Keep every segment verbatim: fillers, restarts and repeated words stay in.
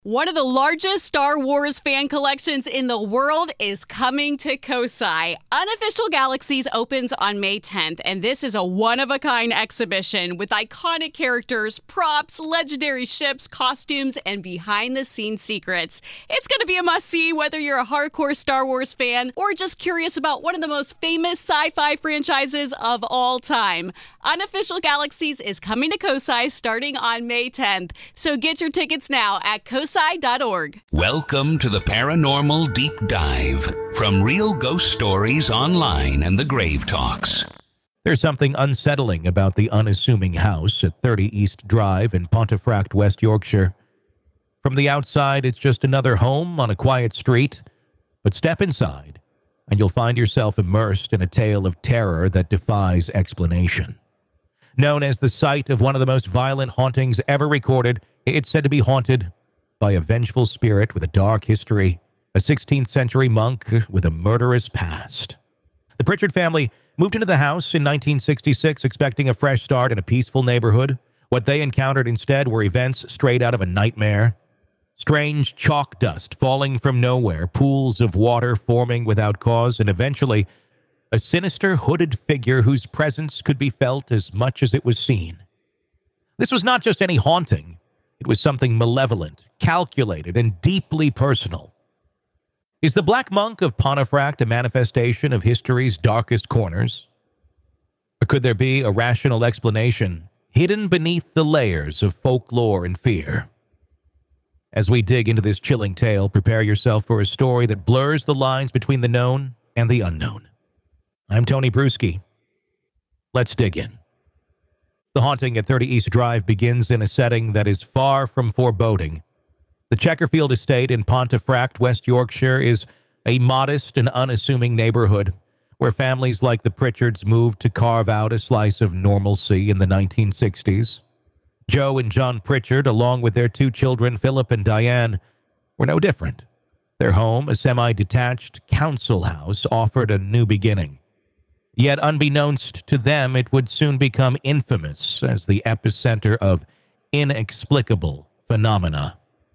One of the largest Star Wars fan collections in the world is coming to Kosai. Unofficial Galaxies opens on May tenth, and this is a one-of-a-kind exhibition with iconic characters, props, legendary ships, costumes, and behind-the-scenes secrets. It's going to be a must-see whether you're a hardcore Star Wars fan or just curious about one of the most famous sci-fi franchises of all time. Unofficial Galaxies is coming to Kosai starting on May tenth, so get your tickets now at kosai dot org. Welcome to the Paranormal Deep Dive from Real Ghost Stories Online and the Grave Talks. There's something unsettling about the unassuming house at thirty East Drive in Pontefract, West Yorkshire. From the outside, it's just another home on a quiet street, but step inside, and you'll find yourself immersed in a tale of terror that defies explanation. Known as the site of one of the most violent hauntings ever recorded, it's said to be haunted by a vengeful spirit with a dark history, a sixteenth century monk with a murderous past. The Pritchard family moved into the house in nineteen sixty-six expecting a fresh start in a peaceful neighborhood. What they encountered instead were events straight out of a nightmare. Strange chalk dust falling from nowhere, pools of water forming without cause, and eventually a sinister hooded figure whose presence could be felt as much as it was seen. This was not just any haunting. It was something malevolent, calculated, and deeply personal. Is the Black Monk of Pontefract a manifestation of history's darkest corners? Or could there be a rational explanation hidden beneath the layers of folklore and fear? As we dig into this chilling tale, prepare yourself for a story that blurs the lines between the known and the unknown. I'm Tony Bruschi. Let's dig in. The haunting at thirty East Drive begins in a setting that is far from foreboding. The Checkerfield Estate in Pontefract, West Yorkshire, is a modest and unassuming neighborhood where families like the Pritchards moved to carve out a slice of normalcy in the nineteen sixties. Joe and John Pritchard, along with their two children, Philip and Diane, were no different. Their home, a semi-detached council house, offered a new beginning. Yet, unbeknownst to them, it would soon become infamous as the epicenter of inexplicable phenomena.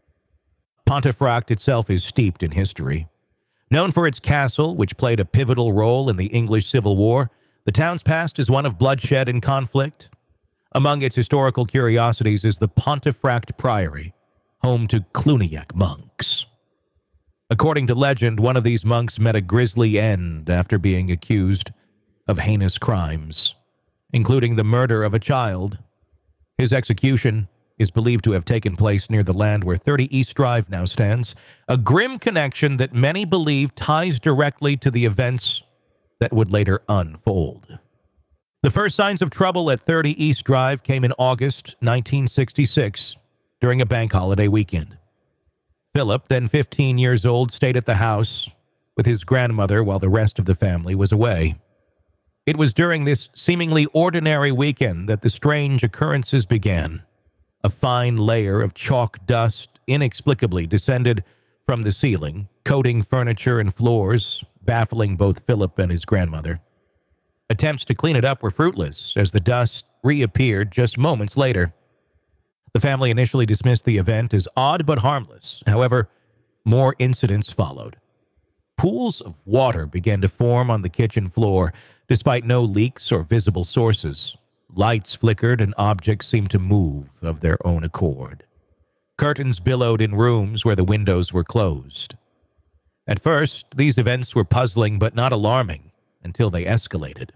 Pontefract itself is steeped in history. Known for its castle, which played a pivotal role in the English Civil War, the town's past is one of bloodshed and conflict. Among its historical curiosities is the Pontefract Priory, home to Cluniac monks. According to legend, one of these monks met a grisly end after being accused of heinous crimes, including the murder of a child. His execution is believed to have taken place near the land where thirty East Drive now stands, a grim connection that many believe ties directly to the events that would later unfold. The first signs of trouble at thirty East Drive came in August nineteen sixty-six, during a bank holiday weekend. Philip, then fifteen years old, stayed at the house with his grandmother while the rest of the family was away. It was during this seemingly ordinary weekend that the strange occurrences began. A fine layer of chalk dust inexplicably descended from the ceiling, coating furniture and floors, baffling both Philip and his grandmother. Attempts to clean it up were fruitless, as the dust reappeared just moments later. The family initially dismissed the event as odd but harmless. However, more incidents followed. Pools of water began to form on the kitchen floor, despite no leaks or visible sources. Lights flickered and objects seemed to move of their own accord. Curtains billowed in rooms where the windows were closed. At first, these events were puzzling but not alarming until they escalated.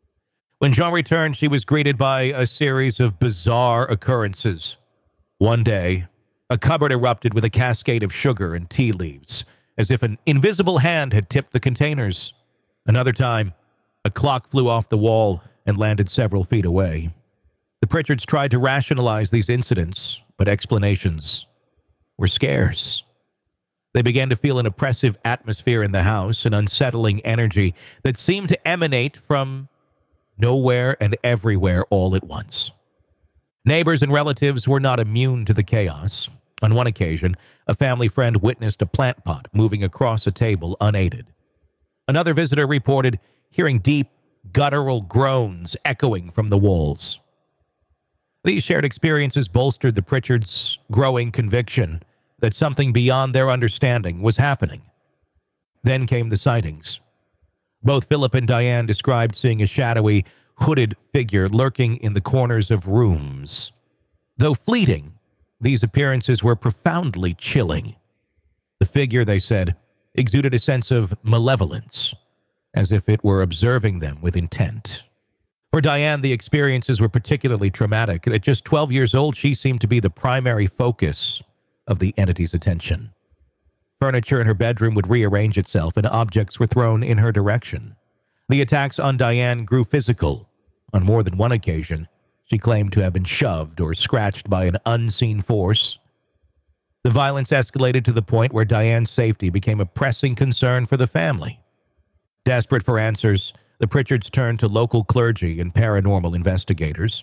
When Jean returned, she was greeted by a series of bizarre occurrences. One day, a cupboard erupted with a cascade of sugar and tea leaves, as if an invisible hand had tipped the containers. Another time, a clock flew off the wall and landed several feet away. The Pritchards tried to rationalize these incidents, but explanations were scarce. They began to feel an oppressive atmosphere in the house, an unsettling energy that seemed to emanate from nowhere and everywhere all at once. Neighbors and relatives were not immune to the chaos. On one occasion, a family friend witnessed a plant pot moving across a table unaided. Another visitor reported hearing deep, guttural groans echoing from the walls. These shared experiences bolstered the Pritchards' growing conviction that something beyond their understanding was happening. Then came the sightings. Both Philip and Diane described seeing a shadowy, hooded figure lurking in the corners of rooms. Though fleeting, these appearances were profoundly chilling. The figure, they said, exuded a sense of malevolence, as if it were observing them with intent. For Diane, the experiences were particularly traumatic. At just twelve years old, she seemed to be the primary focus of the entity's attention. Furniture in her bedroom would rearrange itself, and objects were thrown in her direction. The attacks on Diane grew physical. On more than one occasion, she claimed to have been shoved or scratched by an unseen force. The violence escalated to the point where Diane's safety became a pressing concern for the family. Desperate for answers, the Pritchards turned to local clergy and paranormal investigators.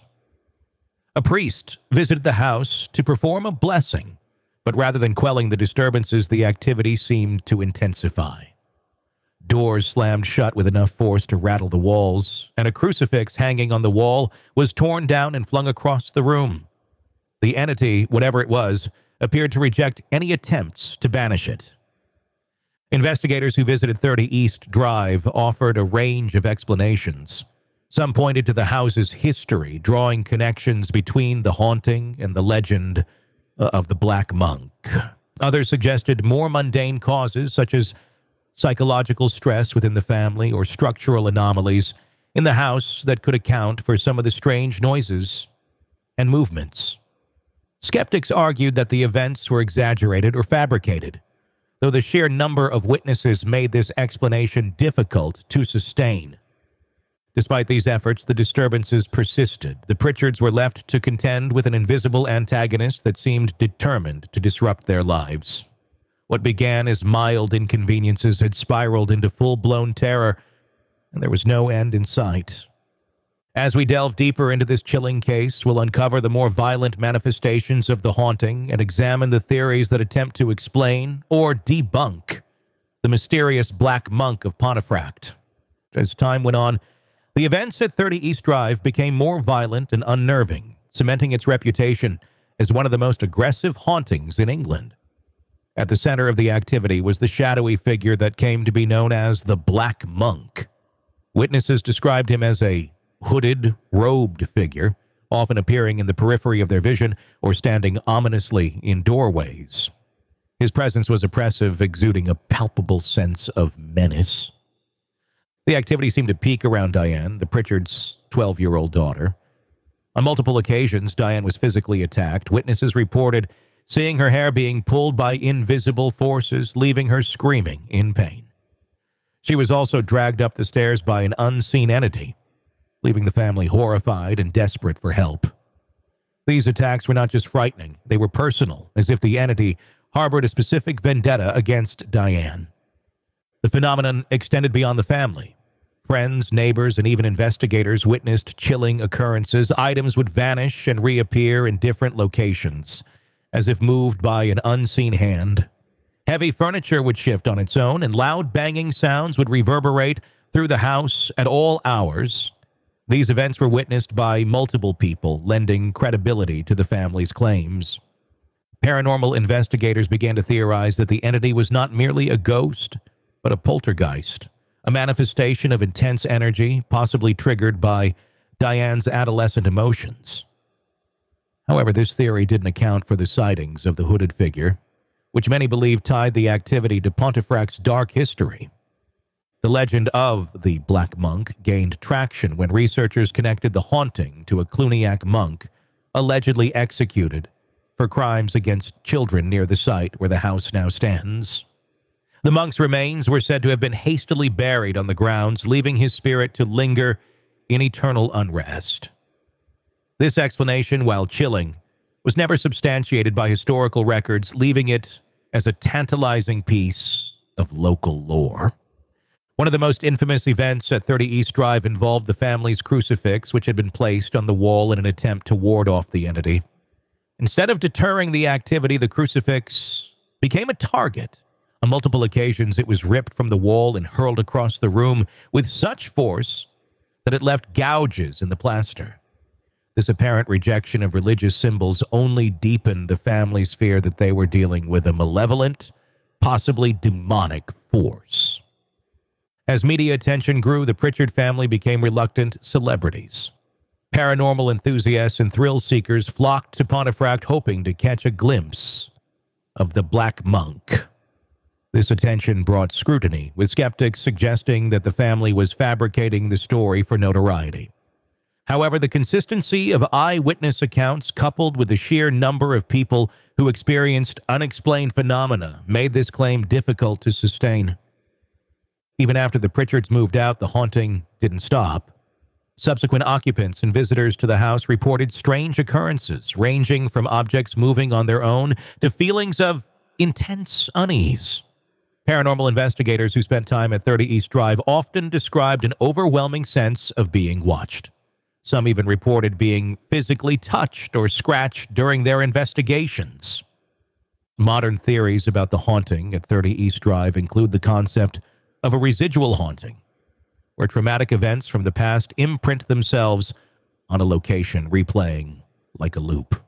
A priest visited the house to perform a blessing, but rather than quelling the disturbances, the activity seemed to intensify. Doors slammed shut with enough force to rattle the walls, and a crucifix hanging on the wall was torn down and flung across the room. The entity, whatever it was, appeared to reject any attempts to banish it. Investigators who visited thirty East Drive offered a range of explanations. Some pointed to the house's history, drawing connections between the haunting and the legend of the Black Monk. Others suggested more mundane causes, such as psychological stress within the family or structural anomalies in the house that could account for some of the strange noises and movements. Skeptics argued that the events were exaggerated or fabricated, though the sheer number of witnesses made this explanation difficult to sustain. Despite these efforts, the disturbances persisted. The Pritchards were left to contend with an invisible antagonist that seemed determined to disrupt their lives. What began as mild inconveniences had spiraled into full-blown terror, and there was no end in sight. As we delve deeper into this chilling case, we'll uncover the more violent manifestations of the haunting and examine the theories that attempt to explain or debunk the mysterious Black Monk of Pontefract. As time went on, the events at thirty East Drive became more violent and unnerving, cementing its reputation as one of the most aggressive hauntings in England. At the center of the activity was the shadowy figure that came to be known as the Black Monk. Witnesses described him as a hooded, robed figure, often appearing in the periphery of their vision or standing ominously in doorways. His presence was oppressive, exuding a palpable sense of menace. The activity seemed to peak around Diane, the Pritchards' twelve-year-old daughter. On multiple occasions, Diane was physically attacked. Witnesses reported seeing her hair being pulled by invisible forces, leaving her screaming in pain. She was also dragged up the stairs by an unseen entity, leaving the family horrified and desperate for help. These attacks were not just frightening, they were personal, as if the entity harbored a specific vendetta against Diane. The phenomenon extended beyond the family. Friends, neighbors, and even investigators witnessed chilling occurrences. Items would vanish and reappear in different locations, as if moved by an unseen hand. Heavy furniture would shift on its own, and loud banging sounds would reverberate through the house at all hours. These events were witnessed by multiple people, lending credibility to the family's claims. Paranormal investigators began to theorize that the entity was not merely a ghost, but a poltergeist, a manifestation of intense energy, possibly triggered by Diane's adolescent emotions. However, this theory didn't account for the sightings of the hooded figure, which many believe tied the activity to Pontefract's dark history. The legend of the Black Monk gained traction when researchers connected the haunting to a Cluniac monk allegedly executed for crimes against children near the site where the house now stands. The monk's remains were said to have been hastily buried on the grounds, leaving his spirit to linger in eternal unrest. This explanation, while chilling, was never substantiated by historical records, leaving it as a tantalizing piece of local lore. One of the most infamous events at thirty East Drive involved the family's crucifix, which had been placed on the wall in an attempt to ward off the entity. Instead of deterring the activity, the crucifix became a target. On multiple occasions, it was ripped from the wall and hurled across the room with such force that it left gouges in the plaster. This apparent rejection of religious symbols only deepened the family's fear that they were dealing with a malevolent, possibly demonic force. As media attention grew, the Pritchard family became reluctant celebrities. Paranormal enthusiasts and thrill seekers flocked to Pontefract hoping to catch a glimpse of the Black Monk. This attention brought scrutiny, with skeptics suggesting that the family was fabricating the story for notoriety. However, the consistency of eyewitness accounts, coupled with the sheer number of people who experienced unexplained phenomena, made this claim difficult to sustain. Even after the Pritchards moved out, the haunting didn't stop. Subsequent occupants and visitors to the house reported strange occurrences, ranging from objects moving on their own to feelings of intense unease. Paranormal investigators who spent time at thirty East Drive often described an overwhelming sense of being watched. Some even reported being physically touched or scratched during their investigations. Modern theories about the haunting at thirty East Drive include the concept of a residual haunting, where traumatic events from the past imprint themselves on a location, replaying like a loop.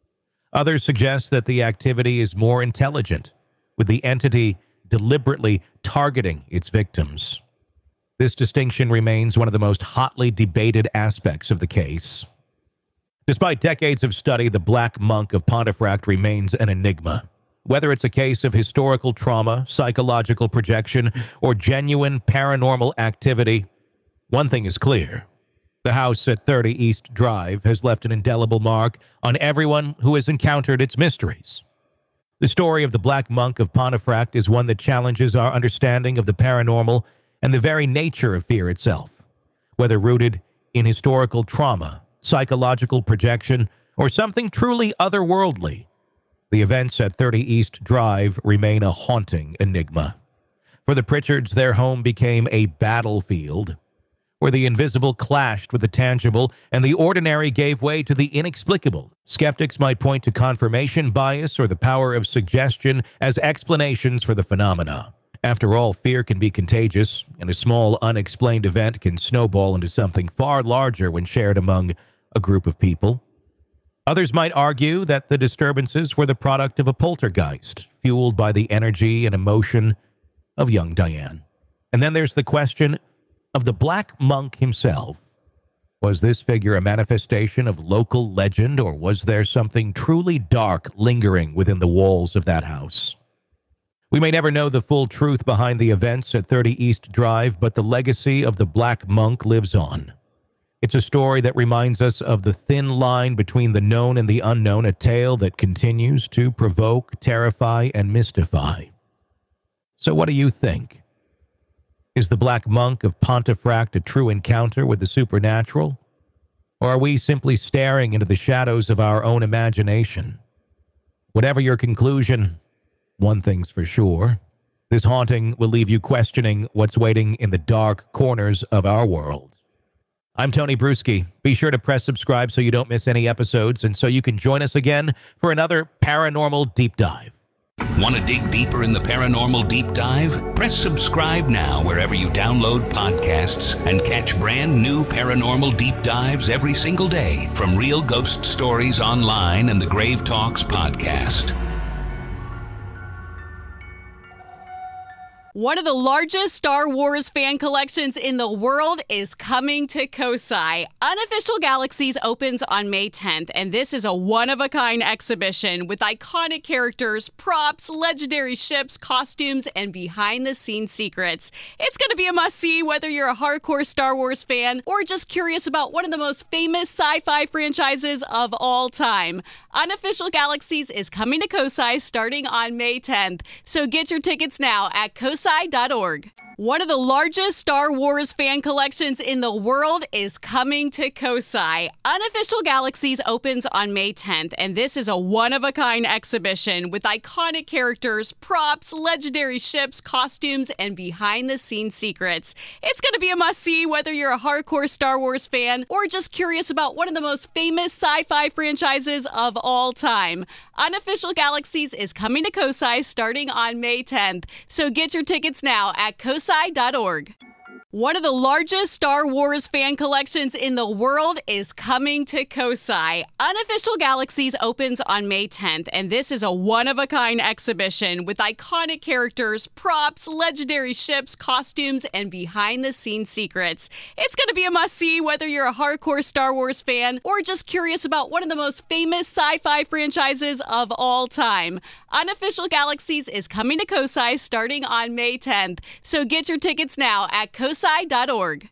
Others suggest that the activity is more intelligent, with the entity deliberately targeting its victims. This distinction remains one of the most hotly debated aspects of the case. Despite decades of study, the Black Monk of Pontefract remains an enigma. Whether it's a case of historical trauma, psychological projection, or genuine paranormal activity, one thing is clear. The house at thirty East Drive has left an indelible mark on everyone who has encountered its mysteries. The story of the Black Monk of Pontefract is one that challenges our understanding of the paranormal and the very nature of fear itself. Whether rooted in historical trauma, psychological projection, or something truly otherworldly, the events at thirty East Drive remain a haunting enigma. For the Pritchards, their home became a battlefield where the invisible clashed with the tangible and the ordinary gave way to the inexplicable. Skeptics might point to confirmation bias or the power of suggestion as explanations for the phenomena. After all, fear can be contagious, and a small, unexplained event can snowball into something far larger when shared among a group of people. Others might argue that the disturbances were the product of a poltergeist, fueled by the energy and emotion of young Diane. And then there's the question of the Black Monk himself. Was this figure a manifestation of local legend, or was there something truly dark lingering within the walls of that house? We may never know the full truth behind the events at thirty East Drive, but the legacy of the Black Monk lives on. It's a story that reminds us of the thin line between the known and the unknown, a tale that continues to provoke, terrify, and mystify. So what do you think? Is the Black Monk of Pontefract a true encounter with the supernatural? Or are we simply staring into the shadows of our own imagination? Whatever your conclusion, one thing's for sure. This haunting will leave you questioning what's waiting in the dark corners of our world. I'm Tony Bruschi. Be sure to press subscribe so you don't miss any episodes and so you can join us again for another Paranormal Deep Dive. Want to dig deeper in the Paranormal Deep Dive? Press subscribe now wherever you download podcasts and catch brand new Paranormal Deep Dives every single day from Real Ghost Stories Online and the Grave Talks podcast. One of the largest Star Wars fan collections in the world is coming to Kosai. Unofficial Galaxies opens on May tenth, and this is a one-of-a-kind exhibition with iconic characters, props, legendary ships, costumes, and behind-the-scenes secrets. It's going to be a must-see whether you're a hardcore Star Wars fan or just curious about one of the most famous sci-fi franchises of all time. Unofficial Galaxies is coming to Kosai starting on May tenth, so get your tickets now at kosai dot org. One of the largest Star Wars fan collections in the world is coming to Kosai. Unofficial Galaxies opens on May tenth, and this is a one-of-a-kind exhibition with iconic characters, props, legendary ships, costumes, and behind-the-scenes secrets. It's going to be a must-see whether you're a hardcore Star Wars fan or just curious about one of the most famous sci-fi franchises of all time. Unofficial Galaxies is coming to Kosai starting on May tenth, so get your tickets now at kosai dot org. One of the largest Star Wars fan collections in the world is coming to Kosai. Unofficial Galaxies opens on May tenth, and this is a one-of-a-kind exhibition with iconic characters, props, legendary ships, costumes, and behind-the-scenes secrets. It's going to be a must-see whether you're a hardcore Star Wars fan or just curious about one of the most famous sci-fi franchises of all time. Unofficial Galaxies is coming to Kosai starting on May tenth, so get your tickets now at kosai dot org.